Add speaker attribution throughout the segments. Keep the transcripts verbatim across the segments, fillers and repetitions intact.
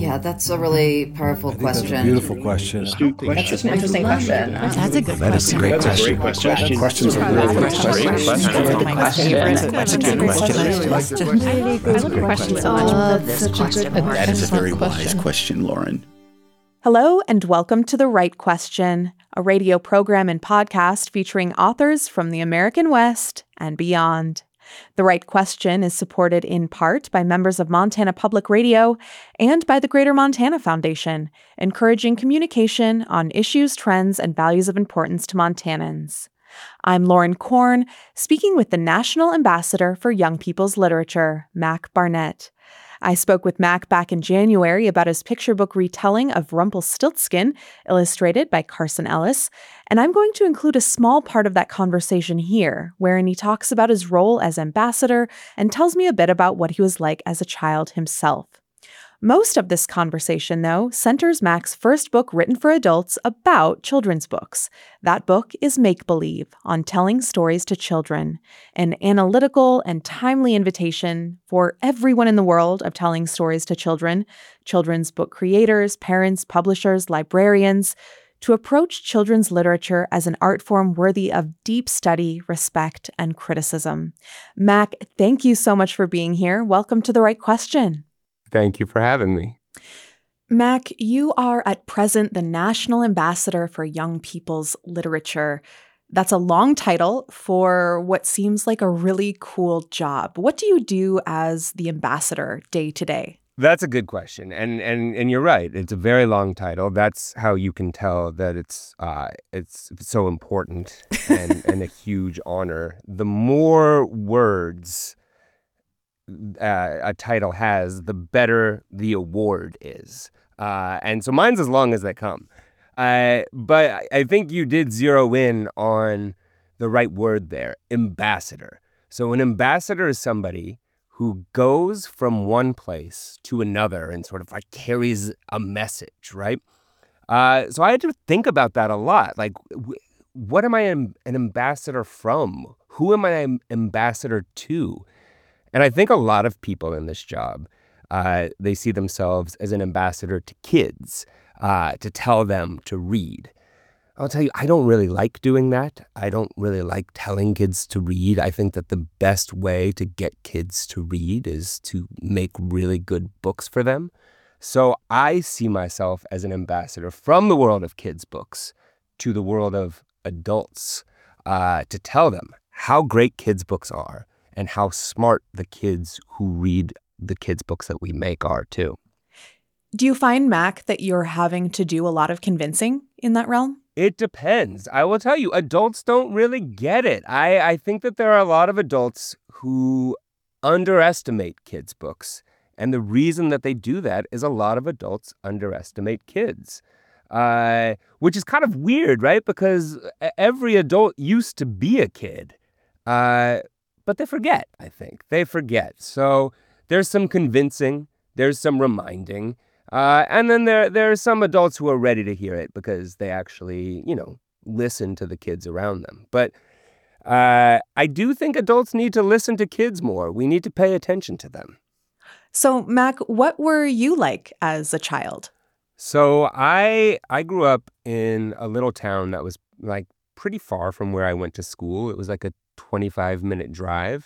Speaker 1: Yeah, that's a really powerful
Speaker 2: I think that's a
Speaker 1: question.
Speaker 2: beautiful question.
Speaker 3: Astute question.
Speaker 4: That's such an interesting question.
Speaker 5: That's a good
Speaker 2: That is a
Speaker 5: question.
Speaker 2: great
Speaker 3: That's a
Speaker 2: question.
Speaker 3: great question.
Speaker 2: Questions are really good questions.
Speaker 5: That's a good question.
Speaker 4: That's a good question.
Speaker 5: I love your question so much.
Speaker 4: Love this question.
Speaker 3: That is a very wise question, Lauren.
Speaker 6: Hello, and welcome to The Right Question, a radio program and podcast featuring authors from the American West and beyond. The Right Question is supported in part by members of Montana Public Radio and by the Greater Montana Foundation, encouraging communication on issues, trends, and values of importance to Montanans. I'm Lauren Korn, speaking with the National Ambassador for Young People's Literature, Mac Barnett. I spoke with Mac back in January about his picture book retelling of Rumpelstiltskin, illustrated by Carson Ellis, and I'm going to include a small part of that conversation here, wherein he talks about his role as ambassador and tells me a bit about what he was like as a child himself. Most of this conversation, though, centers Mac's first book written for adults about children's books. That book is Make Believe, on telling stories to children, an analytical and timely invitation for everyone in the world of telling stories to children, children's book creators, parents, publishers, librarians, to approach children's literature as an art form worthy of deep study, respect, and criticism. Mac, thank you so much for being here. Welcome to The Right Question.
Speaker 7: Thank you for having me.
Speaker 6: Mac, you are at present the National Ambassador for Young People's Literature. That's a long title for what seems like a really cool job. What do you do as the ambassador day to day?
Speaker 7: That's a good question. And and and you're right. It's a very long title. That's how you can tell that it's uh, it's so important and, and a huge honor. The more words Uh, a title has, the better the award is. Uh, and so mine's as long as they come. Uh, but I, I think you did zero in on the right word there, ambassador. So an ambassador is somebody who goes from one place to another and sort of like carries a message, right? Uh, so I had to think about that a lot. Like, w- what am I an, an ambassador from? Who am I an ambassador to? And I think a lot of people in this job, uh, they see themselves as an ambassador to kids, uh, to tell them to read. I'll tell you, I don't really like doing that. I don't really like telling kids to read. I think that the best way to get kids to read is to make really good books for them. So I see myself as an ambassador from the world of kids' books to the world of adults, uh, to tell them how great kids' books are, and how smart the kids who read the kids' books that we make are, too.
Speaker 6: Do you find, Mac, that you're having to do a lot of convincing in that realm?
Speaker 7: It depends. I will tell you, adults don't really get it. I, I think that there are a lot of adults who underestimate kids' books. And the reason that they do that is a lot of adults underestimate kids. Uh, which is kind of weird, right? Because every adult used to be a kid. Uh, But they forget, I think. They forget. So there's some convincing, there's some reminding, uh, and then there there are some adults who are ready to hear it because they actually, you know, listen to the kids around them. But uh, I do think adults need to listen to kids more. We need to pay attention to them.
Speaker 6: So, Mac, what were you like as a child?
Speaker 7: So I I grew up in a little town that was like pretty far from where I went to school. It was like a twenty-five minute drive.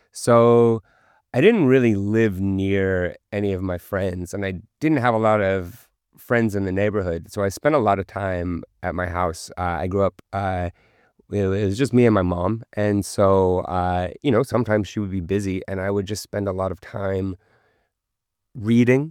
Speaker 7: So I didn't really live near any of my friends, and I didn't have a lot of friends in the neighborhood. So I spent a lot of time at my house. Uh, I grew up, uh, it was just me and my mom. And so, uh, you know, sometimes she would be busy and I would just spend a lot of time reading,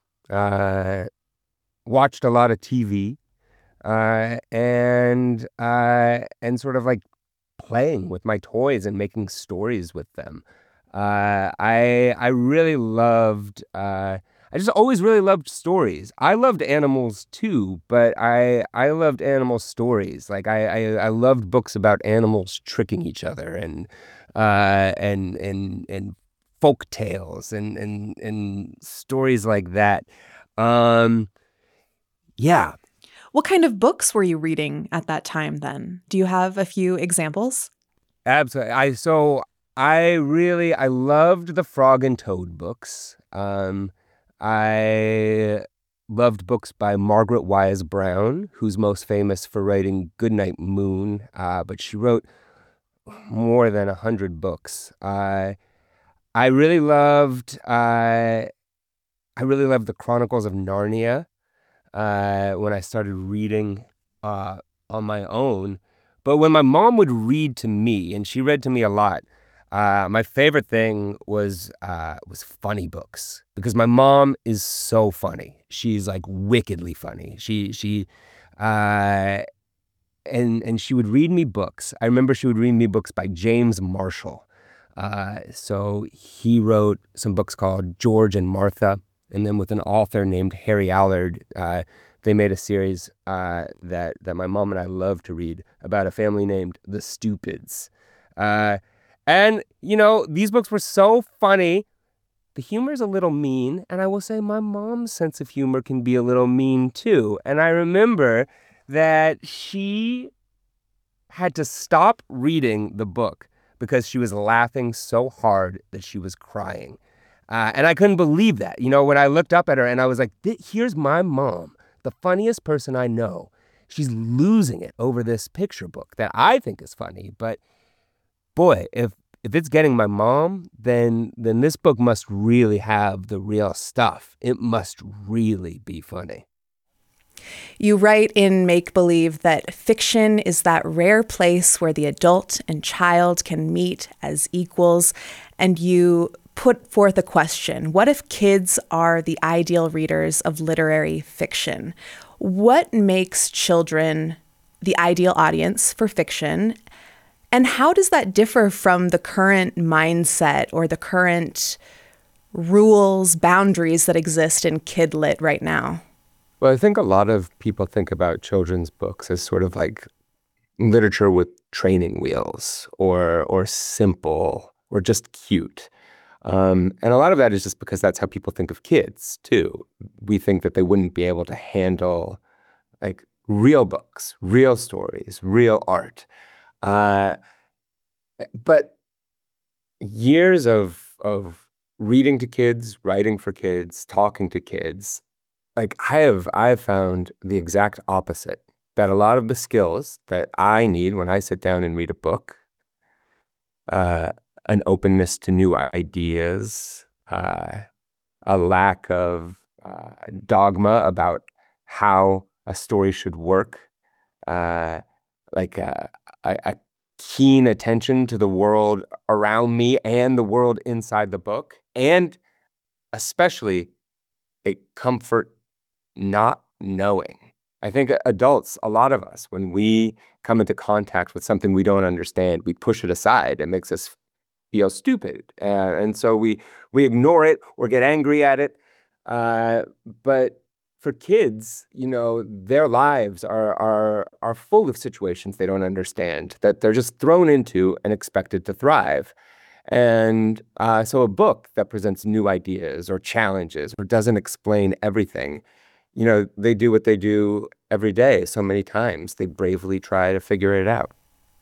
Speaker 7: uh, watched a lot of T V, uh, and, uh, and sort of like playing with my toys and making stories with them. Uh, I I really loved, uh, I just always really loved stories. I loved animals too, but I I loved animal stories. Like I I, I loved books about animals tricking each other and uh, and and and folk tales and and and stories like that. Um, yeah.
Speaker 6: What kind of books were you reading at that time then? Do you have a few examples?
Speaker 7: Absolutely. I so I really I loved the Frog and Toad books. Um, I loved books by Margaret Wise Brown, who's most famous for writing Goodnight Moon, uh, but she wrote more than a hundred books. Uh, I really loved, uh, I really loved the Chronicles of Narnia uh, when I started reading uh, on my own. But when my mom would read to me, and she read to me a lot, uh, my favorite thing was uh, was funny books, because my mom is so funny. She's like wickedly funny. She she uh, and and she would read me books. I remember she would read me books by James Marshall. Uh, so he wrote some books called George and Martha, and then with an author named Harry Allard, uh, they made a series uh, that that my mom and I love to read about a family named the Stupids. Uh, and, you know, these books were so funny. The humor's a little mean, and I will say my mom's sense of humor can be a little mean too. And I remember that she had to stop reading the book because she was laughing so hard that she was crying. Uh, and I couldn't believe that. You know, when I looked up at her and I was like, here's my mom, the funniest person I know. She's losing it over this picture book that I think is funny. But boy, if if it's getting my mom, then then this book must really have the real stuff. It must really be funny.
Speaker 6: You write in Make Believe that fiction is that rare place where the adult and child can meet as equals, and you put forth a question. What if kids are the ideal readers of literary fiction? What makes children the ideal audience for fiction? And how does that differ from the current mindset or the current rules, boundaries that exist in kid lit right now?
Speaker 7: Well, I think a lot of people think about children's books as sort of like literature with training wheels, or or simple, or just cute. Um, and a lot of that is just because that's how people think of kids, too. We think that they wouldn't be able to handle like real books, real stories, real art. Uh, but years of of reading to kids, writing for kids, talking to kids, like I have I have found the exact opposite. That a lot of the skills that I need when I sit down and read a book, uh, an openness to new ideas, uh, a lack of uh, dogma about how a story should work, uh, like a, a, a keen attention to the world around me and the world inside the book, and especially a comfort not knowing. I think adults, a lot of us, when we come into contact with something we don't understand, we push it aside. It makes us feel stupid. Uh, and so we we ignore it or get angry at it. Uh, but for kids, you know, their lives are are are full of situations they don't understand, that they're just thrown into and expected to thrive. And uh, so a book that presents new ideas or challenges or doesn't explain everything, you know, they do what they do every day so many times. They bravely try to figure it out.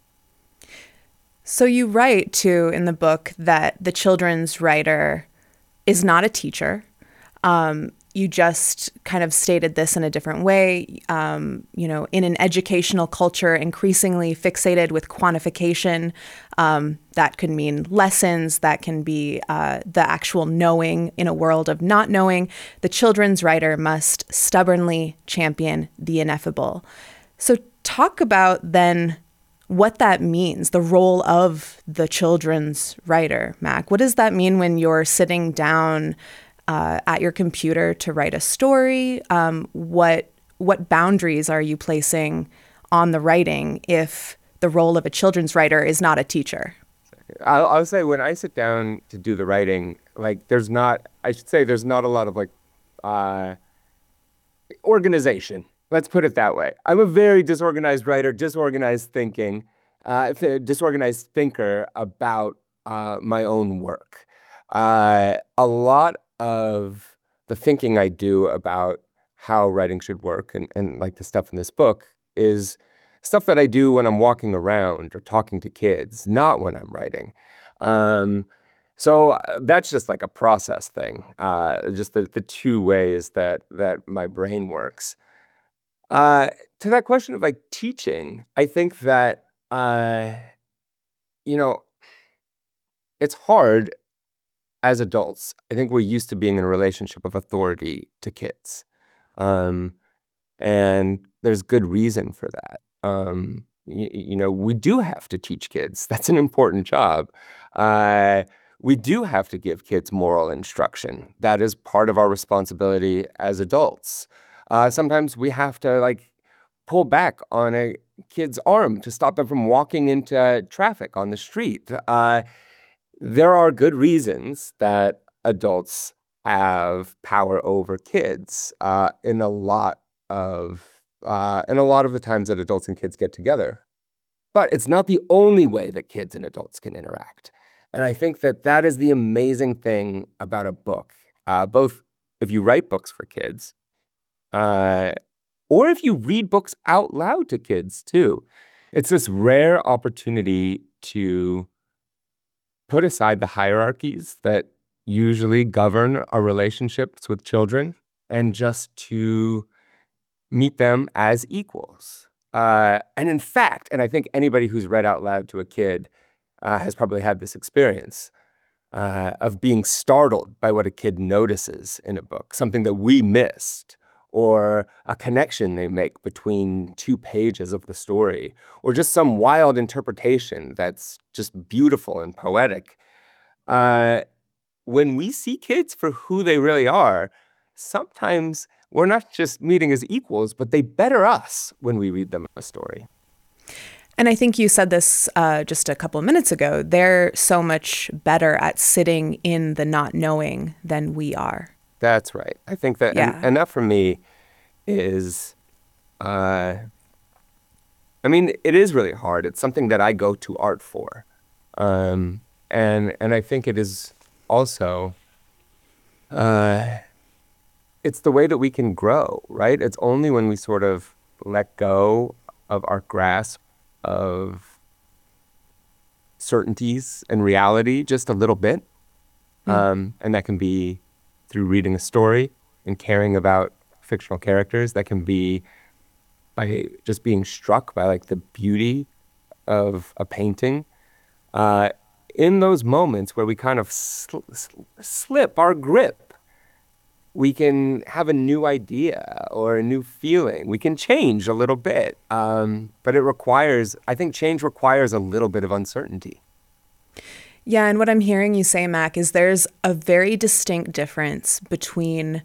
Speaker 6: So you write, too, in the book that the children's writer is not a teacher. Um, you just kind of stated this in a different way. Um, you know, in an educational culture increasingly fixated with quantification, um, that could mean lessons, that can be uh, the actual knowing in a world of not knowing. The children's writer must stubbornly champion the ineffable. So talk about then what that means, the role of the children's writer, Mac. What does that mean when you're sitting down uh, at your computer to write a story? Um, what what boundaries are you placing on the writing if the role of a children's writer is not a teacher?
Speaker 7: I'll, I'll say when I sit down to do the writing, like there's not, I should say there's not a lot of like uh, organization. Let's put it that way. I'm a very disorganized writer, disorganized thinking, uh, disorganized thinker about uh, my own work. Uh, a lot of the thinking I do about how writing should work, and, and like the stuff in this book, is stuff that I do when I'm walking around or talking to kids, not when I'm writing. Um, So uh, that's just like a process thing, uh, just the, the two ways that that my brain works. Uh, to that question of like teaching, I think that, uh, you know, it's hard as adults. I think we're used to being in a relationship of authority to kids. Um, and there's good reason for that. Um, you, you know, we do have to teach kids. That's an important job. Uh, we do have to give kids moral instruction. That is part of our responsibility as adults. Uh, sometimes we have to like pull back on a kid's arm to stop them from walking into traffic on the street. Uh, there are good reasons that adults have power over kids uh, in a lot of uh, and a lot of the times that adults and kids get together. But it's not the only way that kids and adults can interact. And I think that that is the amazing thing about a book, uh, both if you write books for kids uh, or if you read books out loud to kids too. It's this rare opportunity to put aside the hierarchies that usually govern our relationships with children and just to meet them as equals. Uh, and in fact, and I think anybody who's read out loud to a kid uh, has probably had this experience uh, of being startled by what a kid notices in a book, something that we missed, or a connection they make between two pages of the story, or just some wild interpretation that's just beautiful and poetic. Uh, when we see kids for who they really are, sometimes we're not just meeting as equals, but they better us when we read them a story.
Speaker 6: And I think you said this uh, just a couple of minutes ago. They're so much better at sitting in the not knowing than we are.
Speaker 7: That's right. I think that,
Speaker 6: Yeah.
Speaker 7: and, and that for me is, uh, I mean, it is really hard. It's something that I go to art for. Um, and and I think it is also, uh, it's the way that we can grow, right? It's only when we sort of let go of our grasp of certainties and reality just a little bit. Mm. Um, and that can be through reading a story and caring about fictional characters. That can be by just being struck by like the beauty of a painting. Uh, in those moments where we kind of sl- sl- slip our grip, we can have a new idea or a new feeling. We can change a little bit. Um, but it requires, I think change requires a little bit of uncertainty.
Speaker 6: Yeah, and what I'm hearing you say, Mac, is there's a very distinct difference between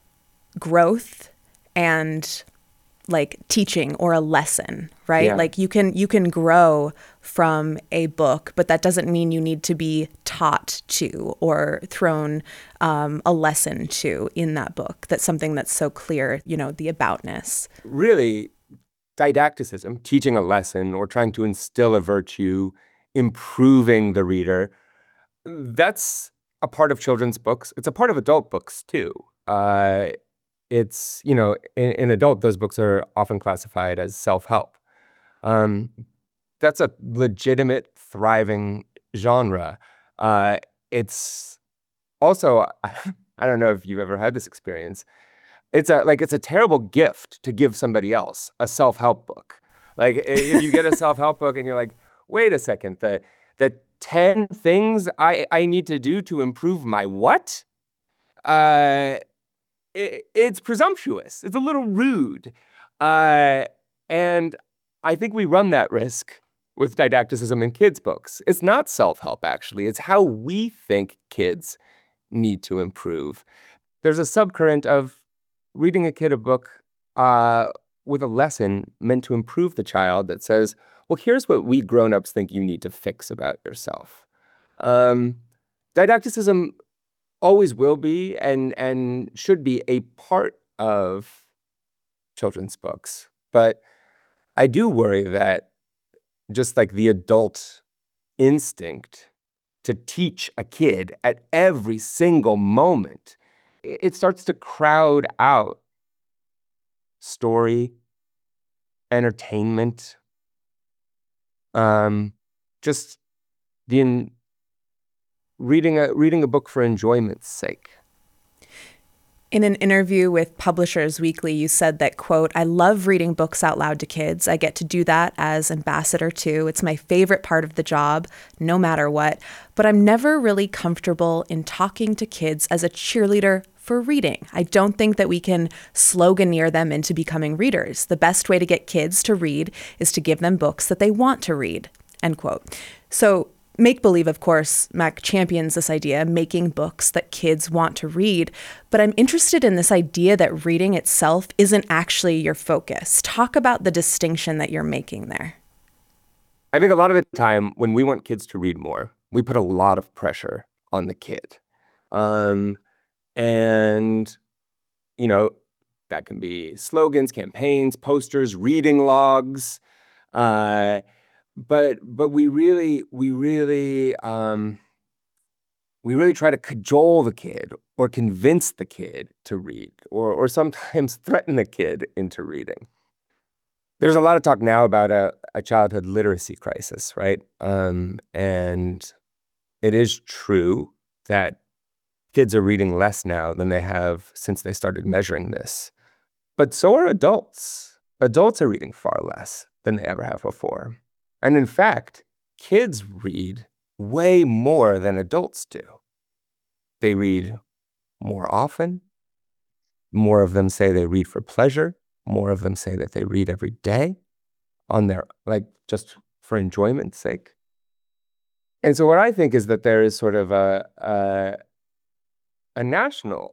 Speaker 6: growth and like teaching or a lesson, right?
Speaker 7: Yeah.
Speaker 6: Like you can you can grow from a book, but that doesn't mean you need to be taught to or thrown um, a lesson to in that book. That's something that's so clear, you know, the aboutness.
Speaker 7: Really, didacticism, teaching a lesson or trying to instill a virtue, improving the reader, that's a part of children's books. It's a part of adult books too. Uh, it's, you know, in, in adult, those books are often classified as self-help. Um, that's a legitimate, thriving genre. Uh, it's also, I don't know if you've ever had this experience. It's a like it's a terrible gift to give somebody else a self-help book. Like if you get a self-help book and you're like, wait a second, the the ten things I, I need to do to improve my what? Uh, it, it's presumptuous. It's a little rude. Uh, and I think we run that risk with didacticism in kids' books. It's not self-help, actually. It's how we think kids need to improve. There's a subcurrent of reading a kid a book uh, with a lesson meant to improve the child that says, well, here's what we grown-ups think you need to fix about yourself. Um, didacticism always will be and and should be a part of children's books. But I do worry that just like the adult instinct to teach a kid at every single moment, it starts to crowd out story, entertainment, um, just the in, reading a reading a book for enjoyment's sake.
Speaker 6: In an interview with Publishers Weekly, you said that, quote, "I love reading books out loud to kids. I get to do that as ambassador too. It's my favorite part of the job, no matter what. But I'm never really comfortable in talking to kids as a cheerleader for reading. I don't think that we can sloganeer them into becoming readers. The best way to get kids to read is to give them books that they want to read," end quote. So Make-Believe, of course, Mac champions this idea, making books that kids want to read. But I'm interested in this idea that reading itself isn't actually your focus. Talk about the distinction that you're making there.
Speaker 7: I think a lot of the time when we want kids to read more, we put a lot of pressure on the kid. Um, and, you know, that can be slogans, campaigns, posters, reading logs. Uh, But but we really we really um, we really try to cajole the kid or convince the kid to read, or or sometimes threaten the kid into reading. There's a lot of talk now about a, a childhood literacy crisis, right? Um, and it is true that kids are reading less now than they have since they started measuring this. But so are adults. Adults are reading far less than they ever have before. And in fact, kids read way more than adults do. They read more often. More of them say they read for pleasure. More of them say that they read every day on their, like, just for enjoyment's sake. And so what I think is that there is sort of a, a, a national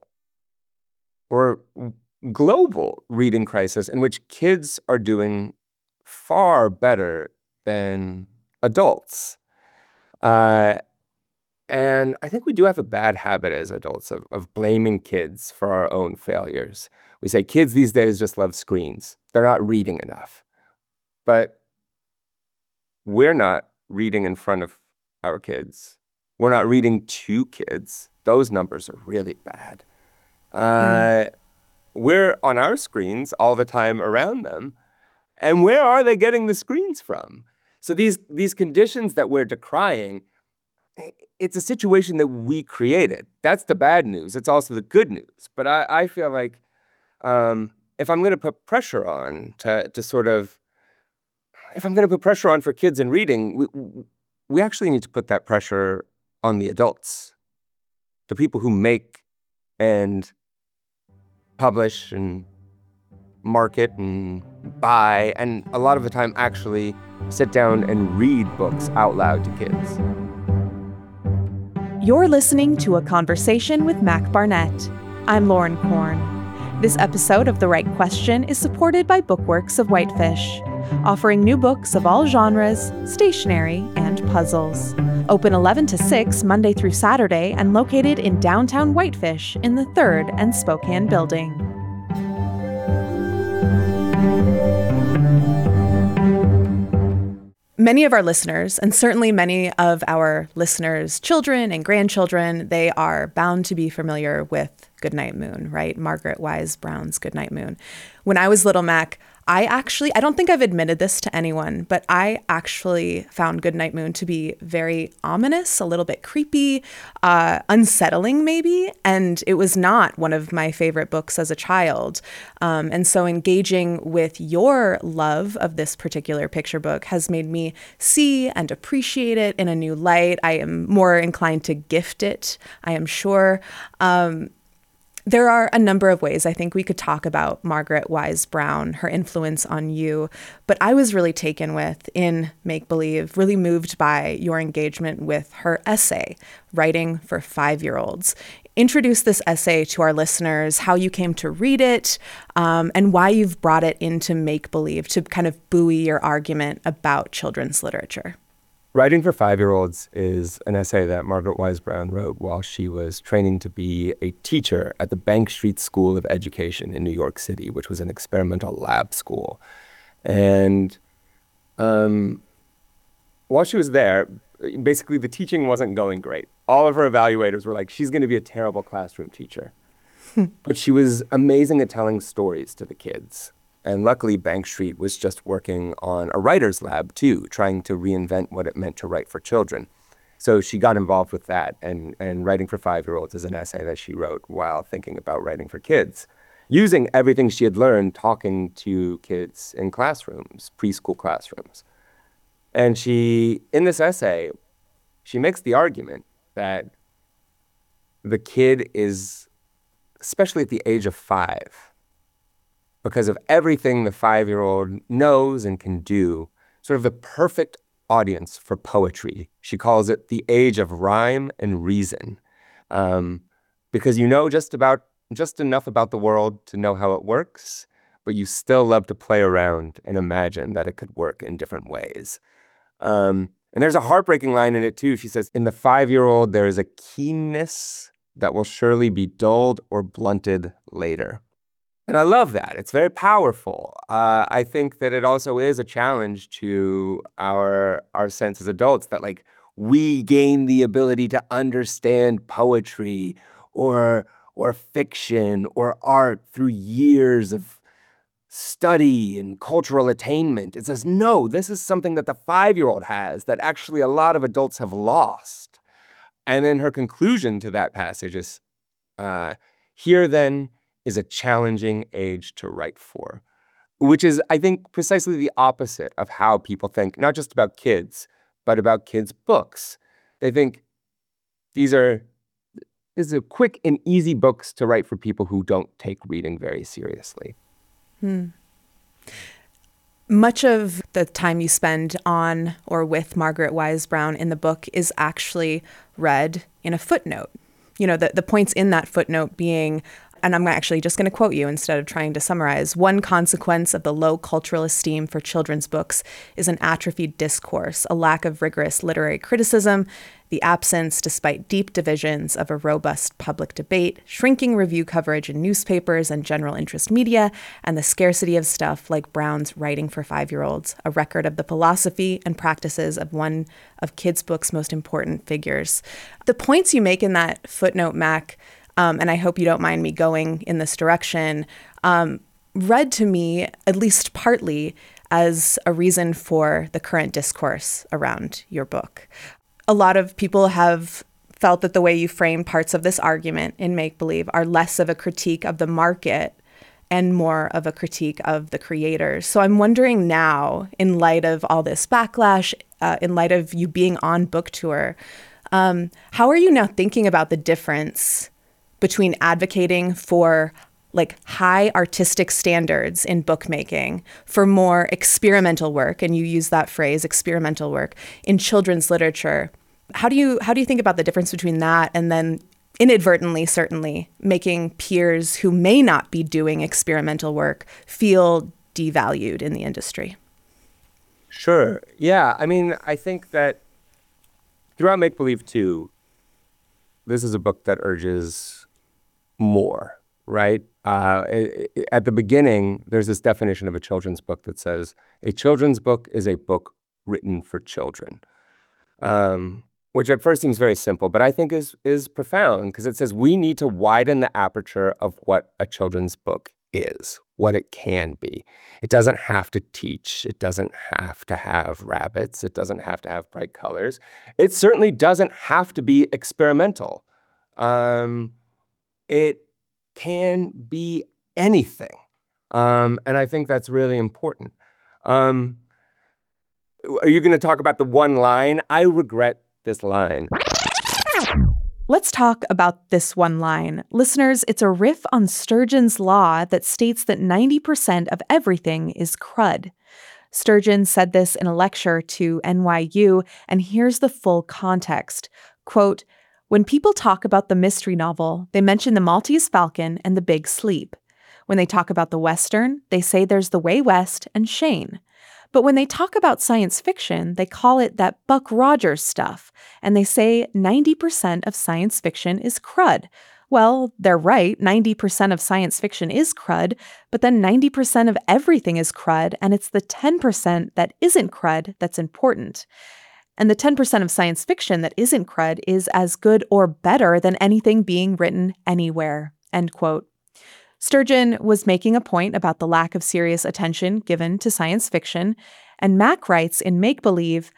Speaker 7: or global reading crisis in which kids are doing far better than adults. Uh, and I think we do have a bad habit as adults of, of blaming kids for our own failures. We say kids these days just love screens. They're not reading enough. But we're not reading in front of our kids. We're not reading to kids. Those numbers are really bad. Uh, mm. We're on our screens all the time around them. And where are they getting the screens from? So these these conditions that we're decrying, it's a situation that we created. That's the bad news. It's also the good news. But I, I feel like um, if I'm going to put pressure on to to sort of, if I'm going to put pressure on for kids in reading, we, we actually need to put that pressure on the adults, the people who make and publish and market and buy, and a lot of the time actually sit down and read books out loud to kids.
Speaker 6: You're listening to A Conversation with Mac Barnett. I'm Lauren Korn. This episode of The Right Question is supported by Bookworks of Whitefish, offering new books of all genres, stationery, and puzzles. Open eleven to six Monday through Saturday and located in downtown Whitefish in the third and Spokane building. Many of our listeners, and certainly many of our listeners' children and grandchildren, they are bound to be familiar with Goodnight Moon, right? Margaret Wise Brown's Goodnight Moon. When I was little, Mac, I actually, I don't think I've admitted this to anyone, but I actually found Goodnight Moon to be very ominous, a little bit creepy, uh, unsettling maybe, and it was not one of my favorite books as a child. Um, and so engaging with your love of this particular picture book has made me see and appreciate it in a new light. I am more inclined to gift it, I am sure. Um, There are a number of ways I think we could talk about Margaret Wise Brown, her influence on you, but I was really taken with, in Make-Believe, really moved by your engagement with her essay, Writing for Five-Year-Olds. Introduce this essay to our listeners, how you came to read it, um, and why you've brought it into Make-Believe to kind of buoy your argument about children's literature.
Speaker 7: Writing for Five-Year-Olds is an essay that Margaret Wise Brown wrote while she was training to be a teacher at the Bank Street School of Education in New York City, which was an experimental lab school. And um, while she was there, basically the teaching wasn't going great. All of her evaluators were like, she's going to be a terrible classroom teacher. But she was amazing at telling stories to the kids. And luckily, Bank Street was just working on a writer's lab, too, trying to reinvent what it meant to write for children. So she got involved with that, and, and Writing for Five-Year-Olds is an essay that she wrote while thinking about writing for kids, using everything she had learned talking to kids in classrooms, preschool classrooms. And she, in this essay, she makes the argument that the kid is, especially at the age of five, because of everything the five-year-old knows and can do, sort of the perfect audience for poetry. She calls it the age of rhyme and reason, um, because you know just about just enough about the world to know how it works, but you still love to play around and imagine that it could work in different ways. Um, and there's a heartbreaking line in it too. She says, "In the five-year-old, there is a keenness that will surely be dulled or blunted later." And I love that. It's very powerful. Uh, I think that it also is a challenge to our our sense as adults that, like, we gain the ability to understand poetry or or fiction or art through years of study and cultural attainment. It says, no, this is something that the five-year-old has that actually a lot of adults have lost. And then her conclusion to that passage is, uh, here then is a challenging age to write for, which is, I think, precisely the opposite of how people think, not just about kids, but about kids' books. They think these are, these are quick and easy books to write for people who don't take reading very seriously.
Speaker 6: Hmm. Much of the time you spend on or with Margaret Wise Brown in the book is actually read in a footnote. You know, the, the points in that footnote being, and I'm actually just going to quote you instead of trying to summarize, "One consequence of the low cultural esteem for children's books is an atrophied discourse, a lack of rigorous literary criticism, the absence, despite deep divisions, of a robust public debate, shrinking review coverage in newspapers and general interest media, and the scarcity of stuff like Brown's Writing for Five-Year-Olds, a record of the philosophy and practices of one of kids' books' most important figures." The points you make in that footnote, Mac, Um, and I hope you don't mind me going in this direction, um, read to me, at least partly, as a reason for the current discourse around your book. A lot of people have felt that the way you frame parts of this argument in Make Believe are less of a critique of the market and more of a critique of the creators. So I'm wondering now, in light of all this backlash, uh, in light of you being on book tour, um, how are you now thinking about the difference between advocating for like high artistic standards in bookmaking, for more experimental work, and you use that phrase, experimental work, in children's literature? How do you how do you think about the difference between that and then inadvertently, certainly, making peers who may not be doing experimental work feel devalued in the industry?
Speaker 7: Sure. Yeah. I mean, I think that throughout Make Believe too, this is a book that urges more, right? Uh, it, it, at the beginning, there's this definition of a children's book that says, a children's book is a book written for children, um, which at first seems very simple, but I think is is profound because it says we need to widen the aperture of what a children's book is, what it can be. It doesn't have to teach. It doesn't have to have rabbits. It doesn't have to have bright colors. It certainly doesn't have to be experimental. Um, It can be anything. Um, and I think that's really important. Um, are you going to talk about the one line? I regret this line.
Speaker 6: Let's talk about this one line. Listeners, it's a riff on Sturgeon's law that states that ninety percent of everything is crud. Sturgeon said this in a lecture to N Y U, and here's the full context. Quote, "When people talk about the mystery novel, they mention the Maltese Falcon and the Big Sleep. When they talk about the Western, they say there's the Way West and Shane. But when they talk about science fiction, they call it that Buck Rogers stuff, and they say ninety percent of science fiction is crud. Well, they're right, ninety percent of science fiction is crud, but then ninety percent of everything is crud, and it's the ten percent that isn't crud that's important. And the ten percent of science fiction that isn't crud is as good or better than anything being written anywhere," end quote. Sturgeon was making a point about the lack of serious attention given to science fiction, and Mac writes in Make Believe,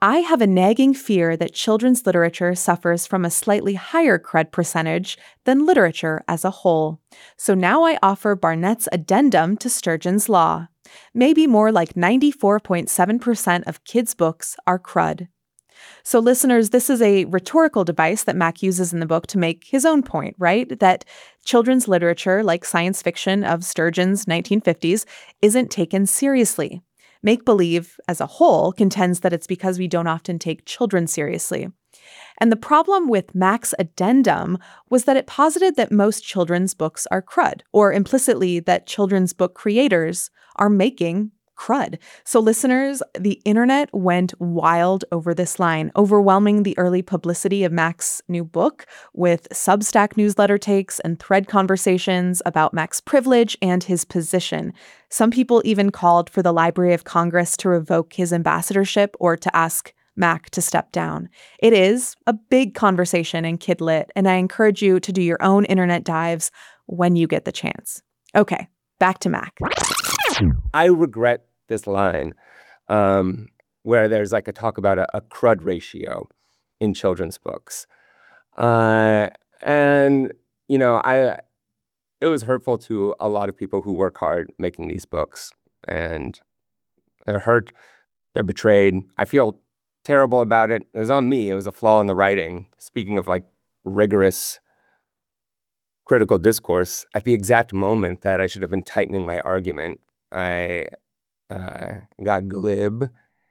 Speaker 6: I have a nagging fear that children's literature suffers from a slightly higher crud percentage than literature as a whole. So now I offer Barnett's addendum to Sturgeon's law. Maybe more like ninety-four point seven percent of kids' books are crud. So listeners, this is a rhetorical device that Mac uses in the book to make his own point, right? That children's literature, like science fiction of Sturgeon's nineteen fifties, isn't taken seriously. Make-believe, as a whole, contends that it's because we don't often take children seriously. And the problem with Mac's addendum was that it posited that most children's books are crud, or implicitly that children's book creators are making crud. So listeners, the internet went wild over this line, overwhelming the early publicity of Mac's new book with Substack newsletter takes and thread conversations about Mac's privilege and his position. Some people even called for the Library of Congress to revoke his ambassadorship or to ask Mac to step down. It is a big conversation in Kid Lit, and I encourage you to do your own internet dives when you get the chance. Okay, back to Mac.
Speaker 7: I regret this line um, where there's like a talk about a, a crud ratio in children's books. Uh, and, you know, I it was hurtful to a lot of people who work hard making these books. And they're hurt, they're betrayed. I feel terrible about it. It was on me. It was a flaw in the writing. Speaking of like rigorous critical discourse, at the exact moment that I should have been tightening my argument, I uh, got glib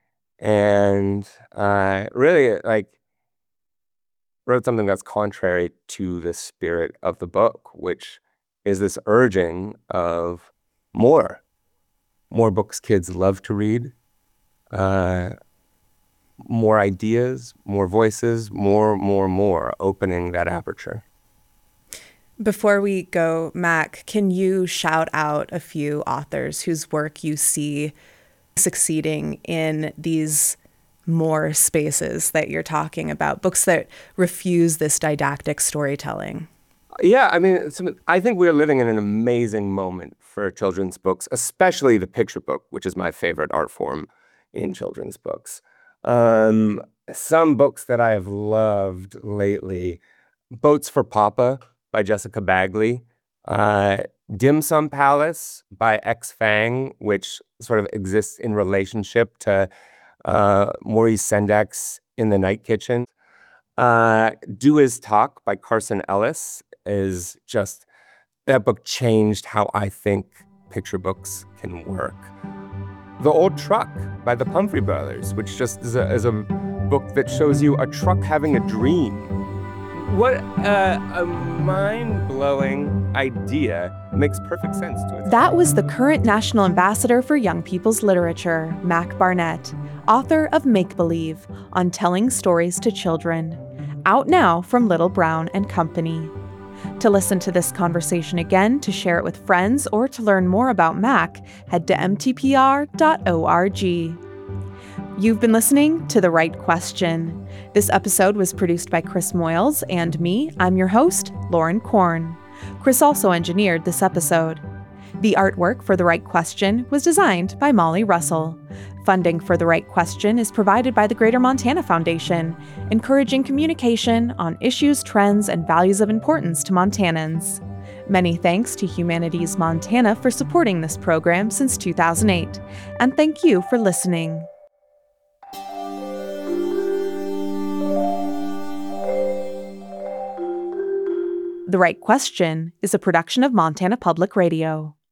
Speaker 7: and uh, really like wrote something that's contrary to the spirit of the book, which is this urging of more, more books kids love to read, uh, more ideas, more voices, more, more, more, opening that aperture.
Speaker 6: Before we go, Mac, can you shout out a few authors whose work you see succeeding in these more spaces that you're talking about, books that refuse this didactic storytelling?
Speaker 7: Yeah, I mean, I think we're living in an amazing moment for children's books, especially the picture book, which is my favorite art form in children's books. Um, some books that I have loved lately, Boats for Papa by Jessica Bagley, uh, Dim Sum Palace by X Fang, which sort of exists in relationship to uh, Maurice Sendak's In the Night Kitchen. Uh, Do Is Talk by Carson Ellis is just, that book changed how I think picture books can work. The Old Truck by the Pumphrey Brothers, which just is a, is a book that shows you a truck having a dream. What uh, a mind-blowing idea. Makes perfect sense to it.
Speaker 6: That was the current National Ambassador for Young People's Literature, Mac Barnett, author of Make Believe, on telling stories to children. Out now from Little Brown and Company. To listen to this conversation again, to share it with friends, or to learn more about Mac, head to m t p r dot org. You've been listening to The Right Question. This episode was produced by Chris Moyles and me. I'm your host, Lauren Korn. Chris also engineered this episode. The artwork for The Right Question was designed by Molly Russell. Funding for The Right Question is provided by the Greater Montana Foundation, encouraging communication on issues, trends, and values of importance to Montanans. Many thanks to Humanities Montana for supporting this program since two thousand eight. And thank you for listening. The Right Question is a production of Montana Public Radio.